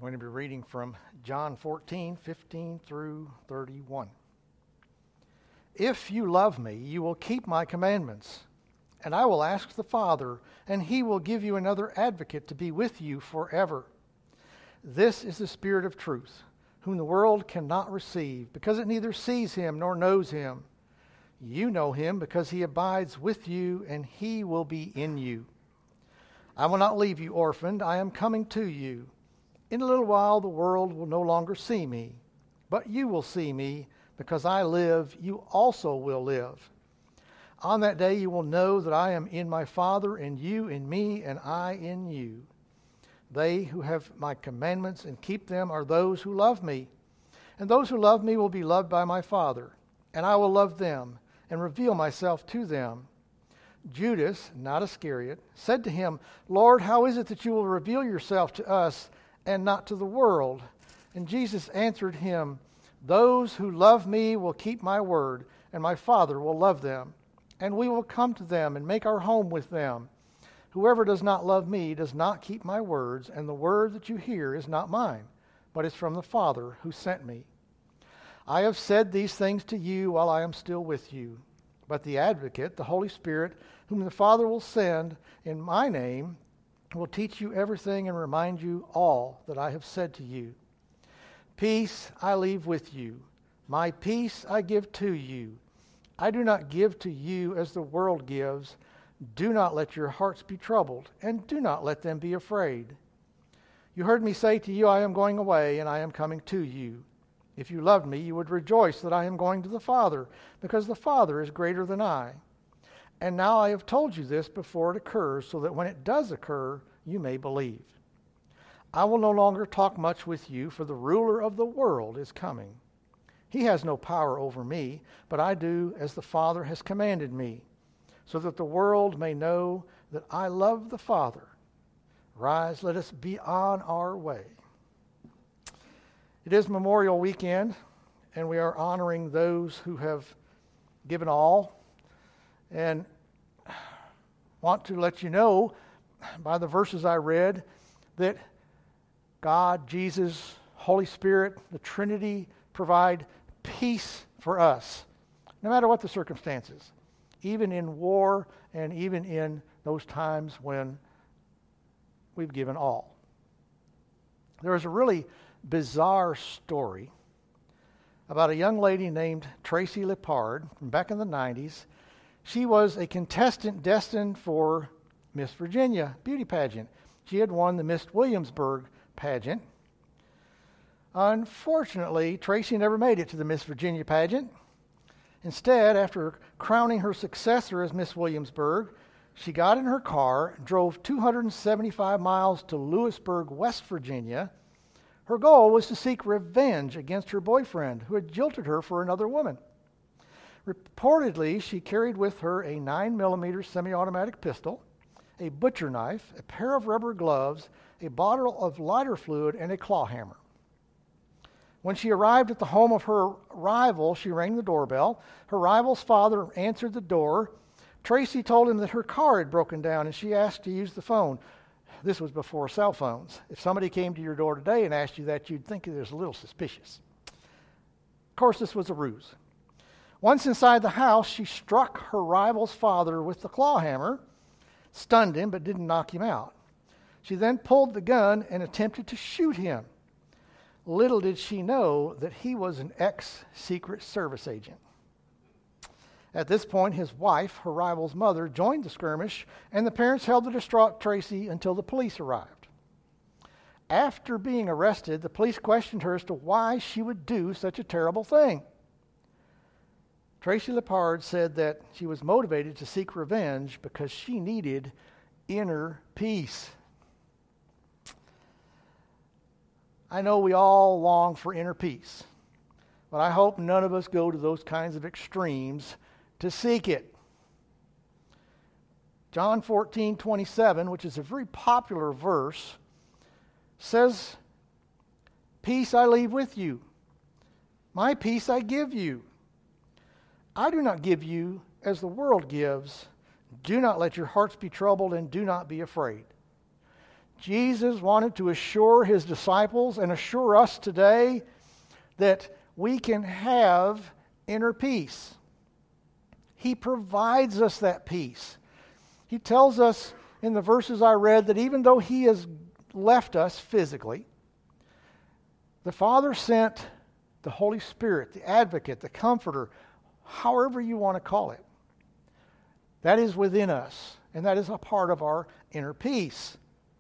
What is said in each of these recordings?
going to be reading from John 14:15 through 31. If you love me, you will keep my commandments, and I will ask the Father, and he will give you another advocate to be with you forever. This is the Spirit of truth, whom the world cannot receive, because it neither sees him nor knows him. You know him because he abides with you, and he will be in you. I will not leave you orphaned. I am coming to you. In a little while the world will no longer see me, but you will see me. Because I live, you also will live. On that day you will know that I am in my Father, and you in me, and I in you. They who have my commandments and keep them are those who love me. And those who love me will be loved by my Father, and I will love them and reveal myself to them. Judas, not Iscariot, said to him, Lord, how is it that you will reveal yourself to us and not to the world? And Jesus answered him, Those who love me will keep my word, and my Father will love them. And we will come to them and make our home with them. Whoever does not love me does not keep my words, and the word that you hear is not mine, but is from the Father who sent me. I have said these things to you while I am still with you. But the Advocate, the Holy Spirit, whom the Father will send in my name, will teach you everything and remind you all that I have said to you. Peace I leave with you. My peace I give to you. I do not give to you as the world gives. Do not let your hearts be troubled, and do not let them be afraid. You heard me say to you, I am going away, and I am coming to you. If you loved me, you would rejoice that I am going to the Father, because the Father is greater than I. And now I have told you this before it occurs, so that when it does occur, you may believe. I will no longer talk much with you, for the ruler of the world is coming. He has no power over me, but I do as the Father has commanded me, so that the world may know that I love the Father. Rise, let us be on our way. It is Memorial Weekend, and we are honoring those who have given all, and want to let you know by the verses I read that God, Jesus, Holy Spirit, the Trinity provide peace for us, no matter what the circumstances, even in war and even in those times when we've given all. There is a really bizarre story about a young lady named Tracy Lippard from back in the 90s. She was a contestant destined for Miss Virginia beauty pageant. She had won the Miss Williamsburg pageant. Unfortunately, Tracy never made it to the Miss Virginia pageant. Instead, after crowning her successor as Miss Williamsburg, she got in her car and drove 275 miles to Lewisburg, West Virginia. Her goal was to seek revenge against her boyfriend, who had jilted her for another woman. Reportedly, she carried with her a 9mm semi-automatic pistol, a butcher knife, a pair of rubber gloves, a bottle of lighter fluid, and a claw hammer. When she arrived at the home of her rival, she rang the doorbell. Her rival's father answered the door. Tracy told him that her car had broken down, and she asked to use the phone. This was before cell phones. If somebody came to your door today and asked you that, you'd think it was a little suspicious. Of course, this was a ruse. Once inside the house, she struck her rival's father with the claw hammer, stunned him, but didn't knock him out. She then pulled the gun and attempted to shoot him. Little did she know that he was an ex-Secret Service agent. At this point, his wife, her rival's mother, joined the skirmish, and the parents held the distraught Tracy until the police arrived. After being arrested, the police questioned her as to why she would do such a terrible thing. Tracy Lippard said that she was motivated to seek revenge because she needed inner peace. I know we all long for inner peace, but I hope none of us go to those kinds of extremes to seek it. John 14:27, which is a very popular verse, says, Peace I leave with you. My peace I give you. I do not give you as the world gives. Do not let your hearts be troubled, and do not be afraid. Jesus wanted to assure his disciples and assure us today that we can have inner peace. He provides us that peace. He tells us in the verses I read that even though he has left us physically, the Father sent the Holy Spirit, the Advocate, the Comforter, however you want to call it. That is within us, and that is a part of our inner peace.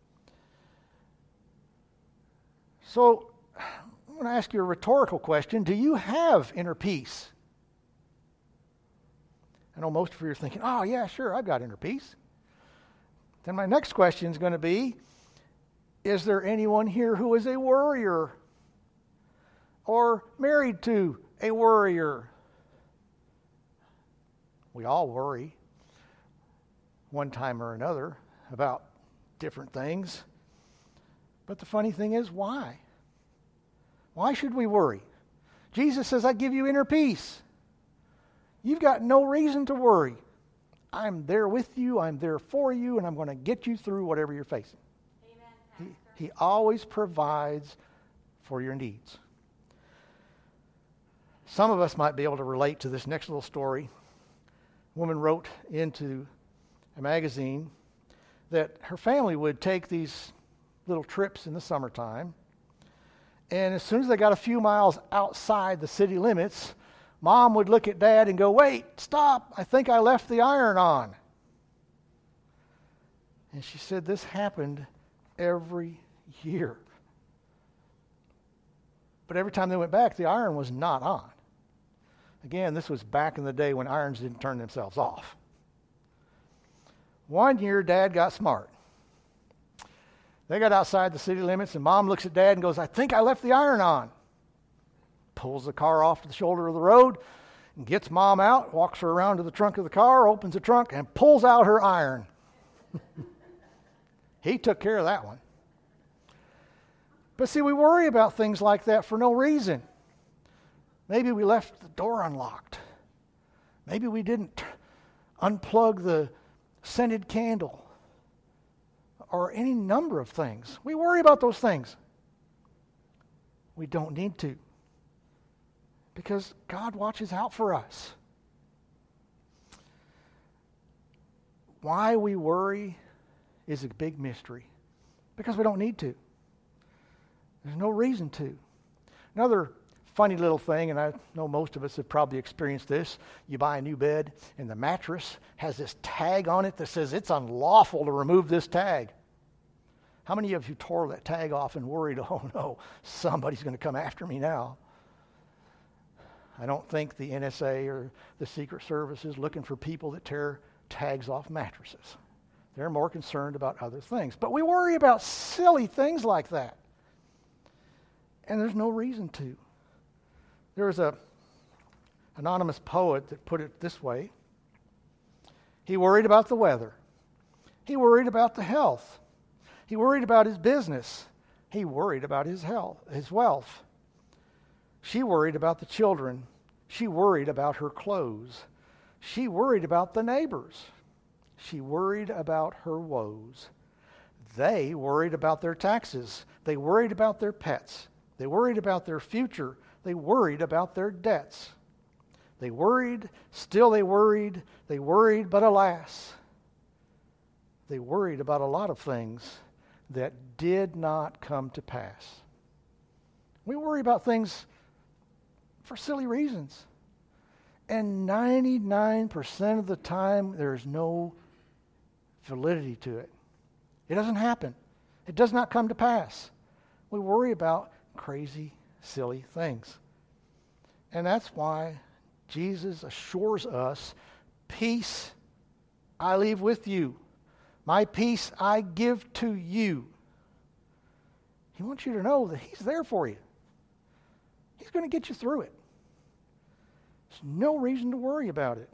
So, I'm going to ask you a rhetorical question. Do you have inner peace? I know most of you are thinking, oh yeah, sure, I've got inner peace. Then my next question is going to be, is there anyone here who is a worrier or married to a worrier? We all worry one time or another about different things. But the funny thing is, why? Why should we worry? Jesus says, I give you inner peace. You've got no reason to worry. I'm there with you, I'm there for you, and I'm going to get you through whatever you're facing. Amen, he always provides for your needs. Some of us might be able to relate to this next little story. A woman wrote into a magazine that her family would take these little trips in the summertime, and as soon as they got a few miles outside the city limits, Mom would look at Dad and go, wait, stop, I think I left the iron on. And she said this happened every year. But every time they went back, the iron was not on. Again, this was back in the day when irons didn't turn themselves off. One year, Dad got smart. They got outside the city limits, and Mom looks at Dad and goes, I think I left the iron on. Pulls the car off to the shoulder of the road and gets Mom out, walks her around to the trunk of the car, opens the trunk, and pulls out her iron. He took care of that one. But see, we worry about things like that for no reason. Maybe we left the door unlocked. Maybe we didn't unplug the scented candle. Or any number of things. We worry about those things. We don't need to. Because God watches out for us. Why we worry is a big mystery. Because we don't need to. There's no reason to. Another funny little thing, and I know most of us have probably experienced this. You buy a new bed, and the mattress has this tag on it that says it's unlawful to remove this tag. How many of you tore that tag off and worried, oh no, somebody's going to come after me now? I don't think the NSA or the Secret Service is looking for people that tear tags off mattresses. They're more concerned about other things. But we worry about silly things like that. And there's no reason to. There was an anonymous poet that put it this way. He worried about the weather. He worried about the health. He worried about his business. He worried about his health, his wealth. She worried about the children. She worried about her clothes. She worried about the neighbors. She worried about her woes. They worried about their taxes. They worried about their pets. They worried about their future. They worried about their debts. They worried, still they worried, but alas, they worried about a lot of things that did not come to pass. We worry about things for silly reasons. And 99% of the time, there's no validity to it. It doesn't happen. It does not come to pass. We worry about crazy, silly things. And that's why Jesus assures us, peace I leave with you. My peace I give to you. He wants you to know that He's there for you. He's going to get you through it. There's no reason to worry about it.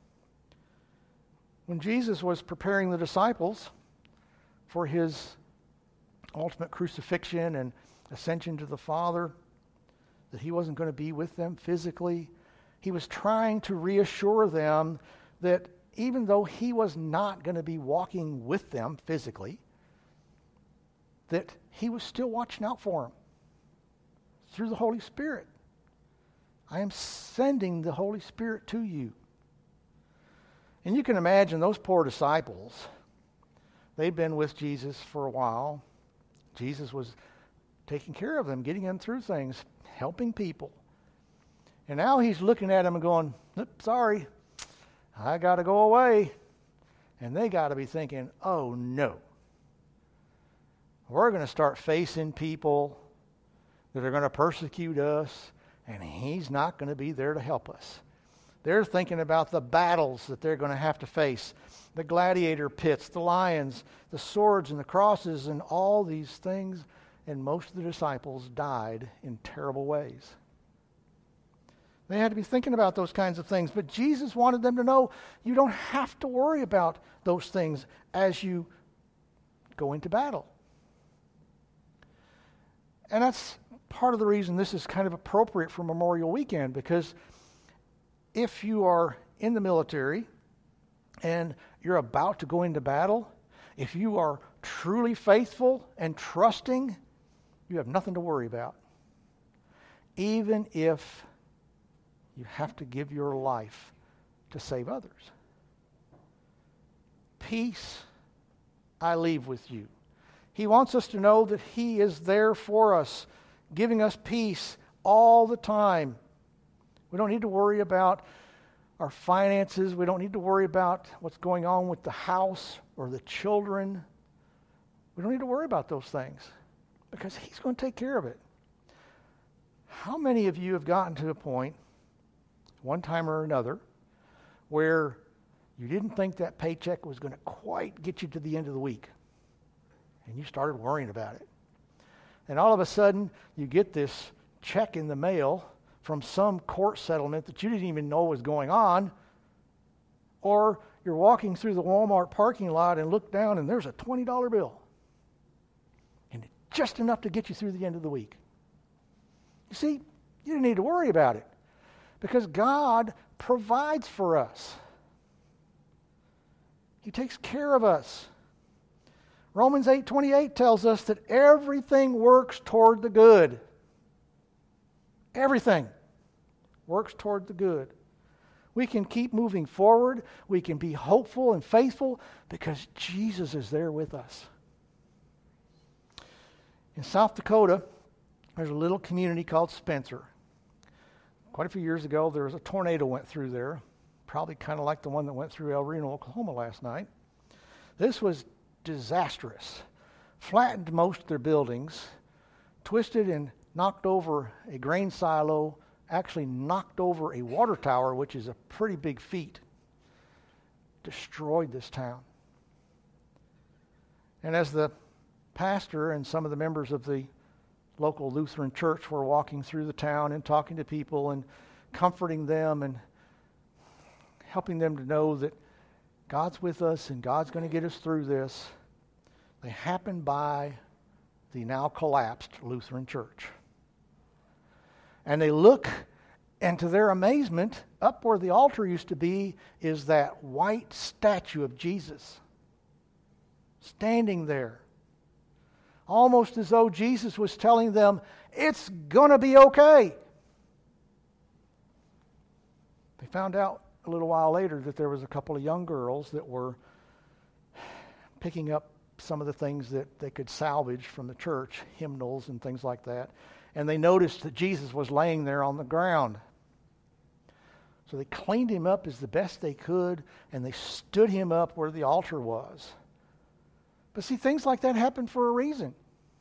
When Jesus was preparing the disciples for His ultimate crucifixion and ascension to the Father, that He wasn't going to be with them physically, He was trying to reassure them that even though He was not going to be walking with them physically, that he was still watching out for them through the Holy Spirit. I am sending the Holy Spirit to you. And you can imagine those poor disciples. They'd been with Jesus for a while. Jesus was taking care of them, getting them through things, helping people. And now he's looking at them and going, sorry, I got to go away. And they got to be thinking, oh no. We're going to start facing people that are going to persecute us, and he's not going to be there to help us. They're thinking about the battles that they're going to have to face, the gladiator pits, the lions, the swords and the crosses, and all these things. And most of the disciples died in terrible ways. They had to be thinking about those kinds of things. But Jesus wanted them to know you don't have to worry about those things as you go into battle. And that's part of the reason this is kind of appropriate for Memorial Weekend, because if you are in the military and you're about to go into battle, if you are truly faithful and trusting, you have nothing to worry about. Even if you have to give your life to save others. Peace I leave with you. He wants us to know that he is there for us, giving us peace all the time. We don't need to worry about our finances. We don't need to worry about what's going on with the house or the children. We don't need to worry about those things because he's going to take care of it. How many of you have gotten to a point, one time or another, where you didn't think that paycheck was going to quite get you to the end of the week, and you started worrying about it? And all of a sudden, you get this check in the mail from some court settlement that you didn't even know was going on, or you're walking through the Walmart parking lot and look down and there's a $20 bill. And it's just enough to get you through the end of the week. You see, you didn't need to worry about it because God provides for us. He takes care of us. Romans 8:28 tells us that everything works toward the good. Everything works toward the good. We can keep moving forward. We can be hopeful and faithful because Jesus is there with us. In South Dakota, there's a little community called Spencer. Quite a few years ago, there was a tornado went through there, probably kind of like the one that went through El Reno, Oklahoma last night. This was disastrous. Flattened most of their buildings, twisted and knocked over a grain silo, actually knocked over a water tower, which is a pretty big feat. Destroyed this town. And as the pastor and some of the members of the local Lutheran church were walking through the town and talking to people and comforting them and helping them to know that God's with us and God's going to get us through this, they happened by the now collapsed Lutheran church. And they look, and to their amazement, up where the altar used to be is that white statue of Jesus standing there. Almost as though Jesus was telling them, it's going to be okay. They found out a little while later that there was a couple of young girls that were picking up some of the things that they could salvage from the church, hymnals and things like that. And they noticed that Jesus was laying there on the ground. So they cleaned him up as the best they could, and they stood him up where the altar was. But see, things like that happen for a reason.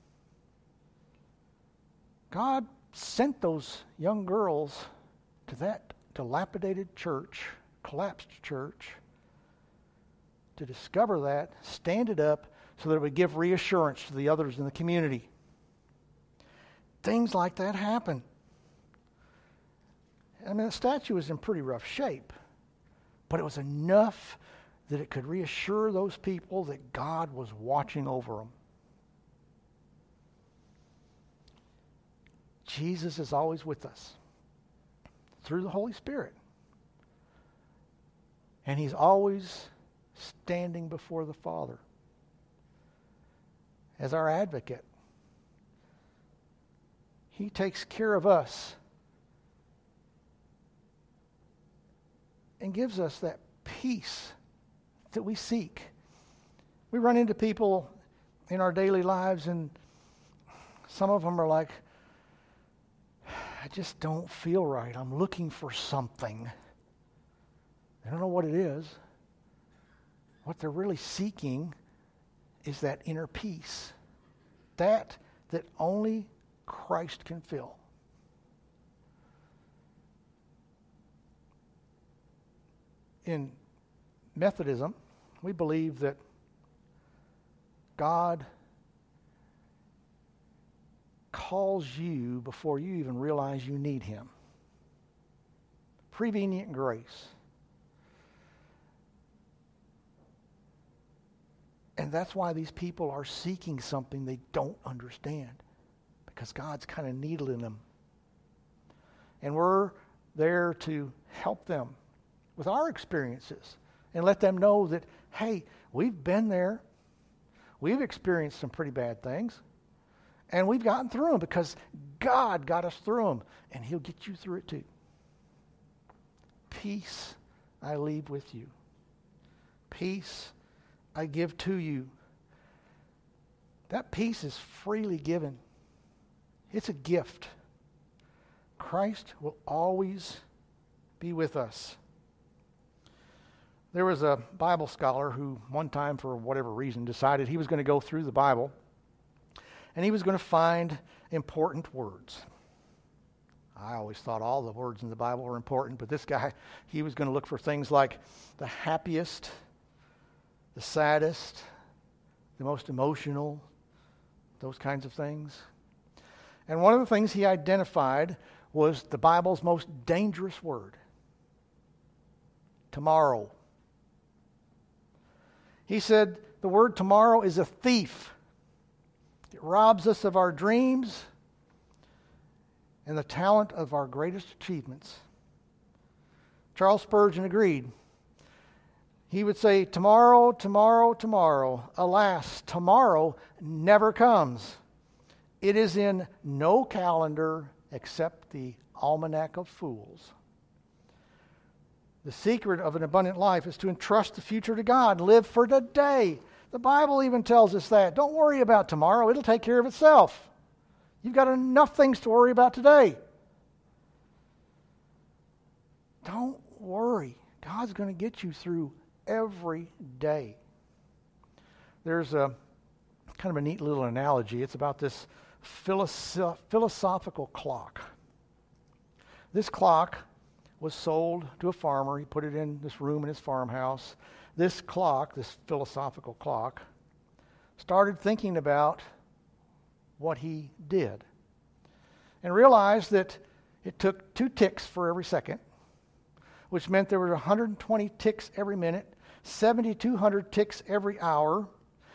God sent those young girls to that dilapidated church, collapsed church, to discover that, stand it up, so that it would give reassurance to the others in the community. Things like that happen. I mean, the statue was in pretty rough shape, but it was enough that it could reassure those people that God was watching over them. Jesus is always with us through the Holy Spirit. And he's always standing before the Father. as our advocate. He takes care of us and gives us that peace that we seek. We run into people in our daily lives, and some of them are like, I just don't feel right. I'm looking for something. I don't know what it is. What they're really seeking is that inner peace. That only Christ can fill. In Methodism, we believe that God calls you before you even realize you need Him. Prevenient grace. And that's why these people are seeking something they don't understand, because God's kind of needling them. And we're there to help them with our experiences and let them know that, hey, we've been there. We've experienced some pretty bad things. And we've gotten through them because God got us through them. And He'll get you through it too. Peace I leave with you. Peace I give to you. That peace is freely given. It's a gift. Christ will always be with us. There was a Bible scholar who one time, for whatever reason, decided he was going to go through the Bible and he was going to find important words. I always thought all the words in the Bible were important, but this guy, he was going to look for things like the happiest, the saddest, the most emotional, those kinds of things. And one of the things he identified was the Bible's most dangerous word: tomorrow. He said the word tomorrow is a thief. It robs us of our dreams and the talent of our greatest achievements. Charles Spurgeon agreed. He would say, tomorrow, tomorrow, tomorrow. Alas, tomorrow never comes. It is in no calendar except the Almanac of Fools. The secret of an abundant life is to entrust the future to God. Live for today. The Bible even tells us that. Don't worry about tomorrow. It'll take care of itself. You've got enough things to worry about today. Don't worry. God's going to get you through every day. There's a kind of a neat little analogy. It's about this philosophical clock. This clock was sold to a farmer. He put it in this room in his farmhouse. This clock, this philosophical clock, started thinking about what he did and realized that it took 2 ticks for every second, which meant there were 120 ticks every minute, 7,200 ticks every hour,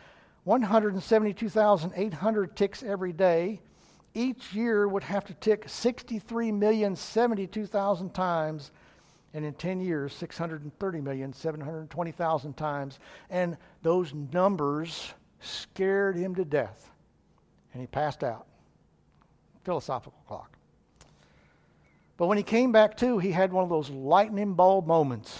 172,800 ticks every day. Each year would have to tick 63,072,000 times, and in 10 years, 630,720,000 times. And those numbers scared him to death, and he passed out. Philosophical clock. But when he came back to, he had one of those lightning bulb moments.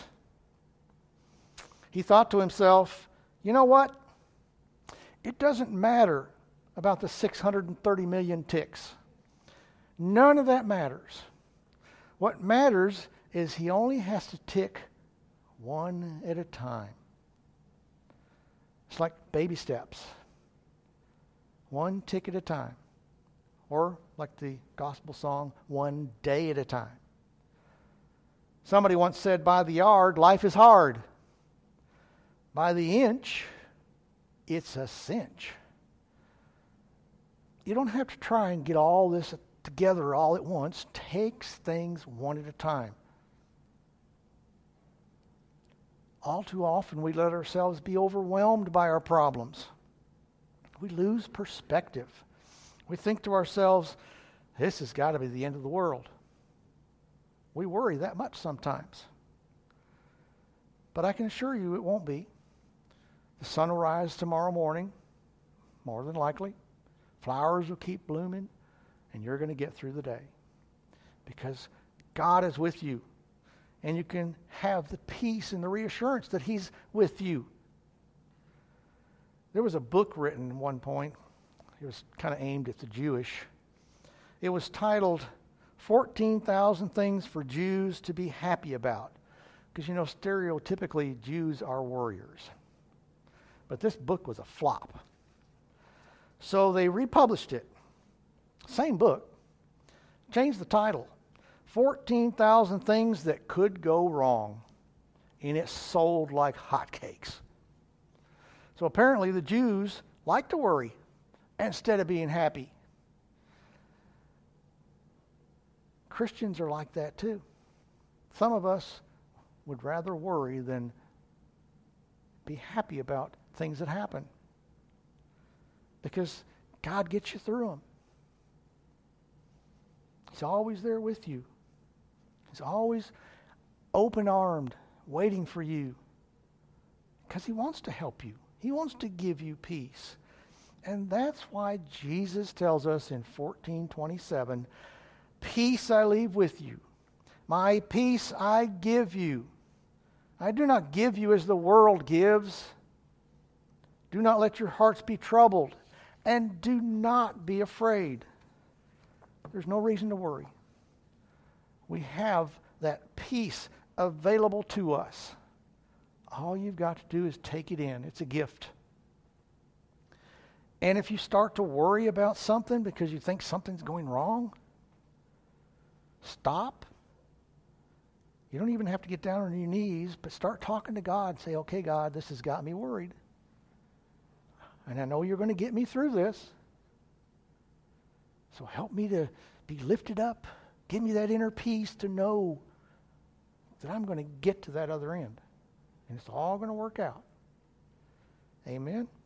He thought to himself, you know what? It doesn't matter about the 630 million ticks. None of that matters. What matters is he only has to tick one at a time. It's like baby steps. One tick at a time. Or like the gospel song, one day at a time. Somebody once said, by the yard, life is hard. By the inch, it's a cinch. You don't have to try and get all this together all at once. Takes things one at a time. All too often we let ourselves be overwhelmed by our problems. We lose perspective. We think to ourselves, this has got to be the end of the world. We worry that much sometimes. But I can assure you it won't be. The sun will rise tomorrow morning. more than likely. Flowers will keep blooming, and you're going to get through the day. Because God is with you, and you can have the peace and the reassurance that He's with you. There was a book written at one point. It was kind of aimed at the Jewish. It was titled 14,000 Things for Jews to be Happy About. Because, stereotypically, Jews are warriors. But this book was a flop. So they republished it. Same book. Changed the title. 14,000 Things That Could Go Wrong. And it sold like hotcakes. So apparently the Jews like to worry instead of being happy. Christians are like that too. Some of us would rather worry than be happy about things that happen. Because God gets you through them. He's always there with you. He's always open-armed, waiting for you. Because He wants to help you. He wants to give you peace. And that's why Jesus tells us in 14:27, peace I leave with you. My peace I give you. I do not give you as the world gives. Do not let your hearts be troubled. And do not be afraid. There's no reason to worry. We have that peace available to us. All you've got to do is take it in. It's a gift. And if you start to worry about something because you think something's going wrong, stop. You don't even have to get down on your knees, but start talking to God. Say, okay, God, this has got me worried. And I know you're going to get me through this. So help me to be lifted up. Give me that inner peace to know that I'm going to get to that other end. And it's all going to work out. Amen.